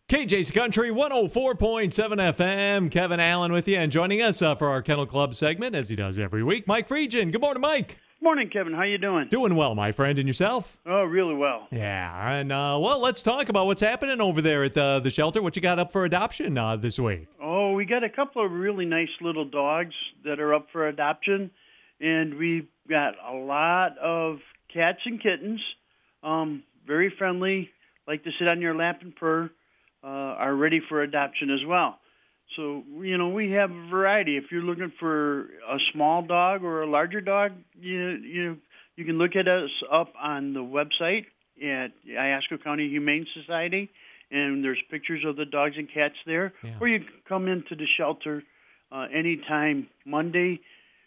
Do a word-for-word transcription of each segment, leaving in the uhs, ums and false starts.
K J C Country one oh four point seven F M. Kevin Allen with you, and joining us uh, for our Kennel Club segment, as he does every week, Mike Friedgen. Good morning, Mike. Morning, Kevin. How you doing? Doing well, my friend. And yourself? Oh, really well. Yeah. And, uh, well, let's talk about what's happening over there at the, the shelter. What you got up for adoption uh, this week? Oh, we got a couple of really nice little dogs that are up for adoption, and we've got a lot of cats and kittens, um, very friendly, like to sit on your lap and purr. Uh, are ready for adoption as well. So, you know, we have a variety. If you're looking for a small dog or a larger dog, you you you can look at us up on the website at Iosco County Humane Society, and there's pictures of the dogs and cats there. Yeah. Or you can come into the shelter uh, anytime, Monday,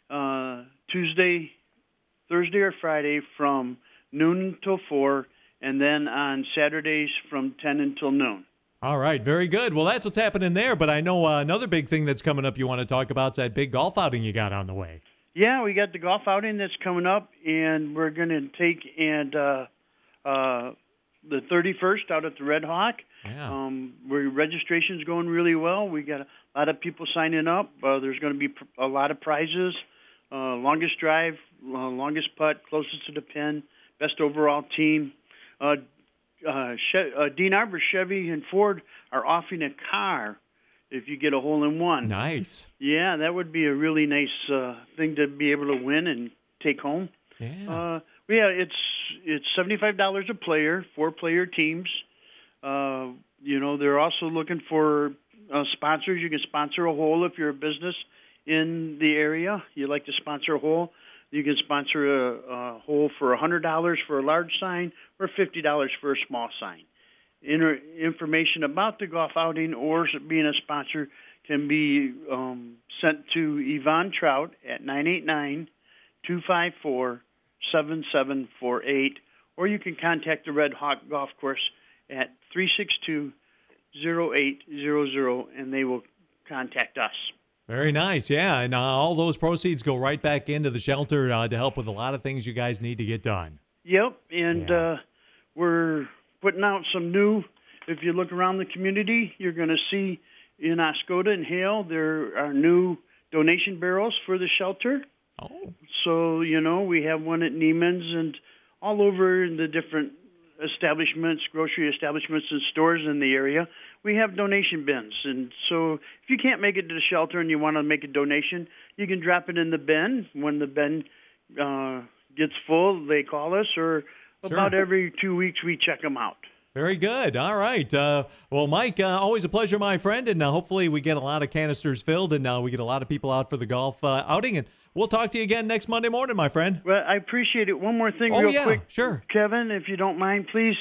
uh, Tuesday, Thursday, or Friday from noon until four, and then on Saturdays from ten until noon. All right, very good. Well, that's what's happening there, but I know uh, another big thing that's coming up you want to talk about is that big golf outing you got on the way. Yeah, we got the golf outing that's coming up, and we're going to take and uh, uh, the thirty-first out at the Red Hawk. Yeah. Um, where registration's going really well. We got a lot of people signing up. Uh, there's going to be pr- a lot of prizes. Uh, longest drive, uh, longest putt, closest to the pin, best overall team. Uh, Uh, che- uh, Dean Arbor, Chevy, and Ford are offering a car if you get a hole-in-one. Nice. Yeah, that would be a really nice uh, thing to be able to win and take home. Yeah. Uh, yeah, it's it's seventy-five dollars a player, four-player teams. Uh, you know, they're also looking for uh, sponsors. You can sponsor a hole if you're a business in the area. You'd like to sponsor a hole. You can sponsor a, a hole for one hundred dollars for a large sign or fifty dollars for a small sign. Inter- information about the golf outing or being a sponsor can be um, sent to Yvonne Trout at nine eight nine, two five four, seven seven four eight, or you can contact the Red Hawk Golf Course at three six two, zero eight zero zero, and they will contact us. Very nice, yeah. And uh, all those proceeds go right back into the shelter uh, to help with a lot of things you guys need to get done. Yep, and Yeah. uh, we're putting out some new, if you look around the community, you're going to see in Oscoda and Hale, there are new donation barrels for the shelter. Oh. So, you know, we have one at Neiman's and all over in the different establishments, grocery establishments and stores in the area. We have donation bins. And so if you can't make it to the shelter and you want to make a donation, you can drop it in the bin. When the bin uh, gets full, they call us, or Sure. about every two weeks we check them out. Very good. All right. Uh, well, Mike, uh, always a pleasure, my friend. And uh, hopefully we get a lot of canisters filled and uh, we get a lot of people out for the golf uh, outing. And we'll talk to you again next Monday morning, my friend. Well, I appreciate it. One more thing Oh, real yeah, quick, sure. Kevin, if you don't mind, please.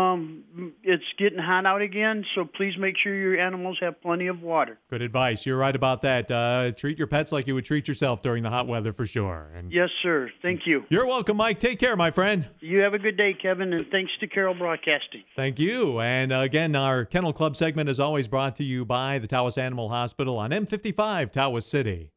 Um, it's getting hot out again, so please make sure your animals have plenty of water. Good advice. You're right about that. Uh, treat your pets like you would treat yourself during the hot weather for sure. And Yes, sir. Thank you. you're welcome, Mike. Take care, my friend. You have a good day, Kevin, and thanks to Carroll Broadcasting. Thank you. And uh, again, our Kennel Club segment is always brought to you by the Tawas Animal Hospital on M fifty-five, Tawas City.